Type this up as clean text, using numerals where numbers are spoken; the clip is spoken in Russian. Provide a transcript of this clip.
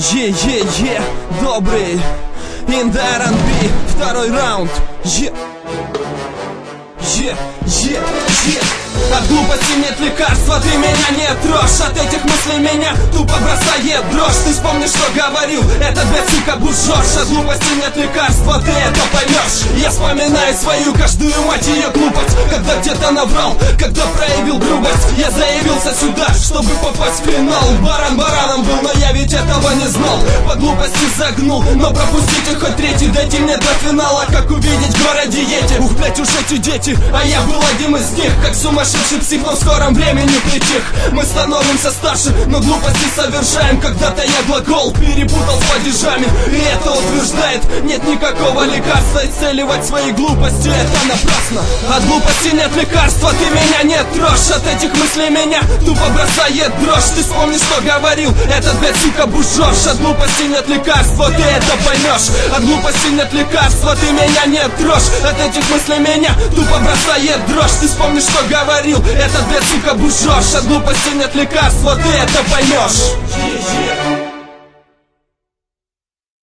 Е-е-е, добрый In the R&B, второй раунд. От глупости нет лекарства, ты меня не трожь. От этих мыслей меня тупо бросает дрожь. Ты вспомни, что говорил, этот бед, сука, бужешь. От глупости нет лекарства, ты это поймешь. Я вспоминаю свою каждую, мать ее, глупость. Когда где-то наврал, когда проявил грубость. Я заявился сюда, чтобы попасть в финал. Баран бараном был, но я ведь этого не знал. По глупости загнул, но пропустите хоть третий. Дайте мне до финала, как увидеть в городе эти. Ух, блять, уж эти дети, а я был один из них. Как сумасшедший псих, но в скором времени притих. Мы становимся старше, но глупости совершаем. Когда-то я глагол перепутал с падежами, и это утверждает, нет никакого лекарства. Исцеливать свои глупости, это напрасно. От глупости нет лекарства, ты меня не трожь. От этих мыслей меня тупо бросает дрожь. Ты вспомни, что говорил, этот, блядь, сука, бужешь. От глупости нет лекарства, ты это поймешь. От глупости нет лекарства, ты меня не трожь. От этих мыслей меня тупо бросает дрожь. Ты вспомни, что говорил, этот, блядь, сука, бужешь. От глупости нет лекарства, ты это поймешь.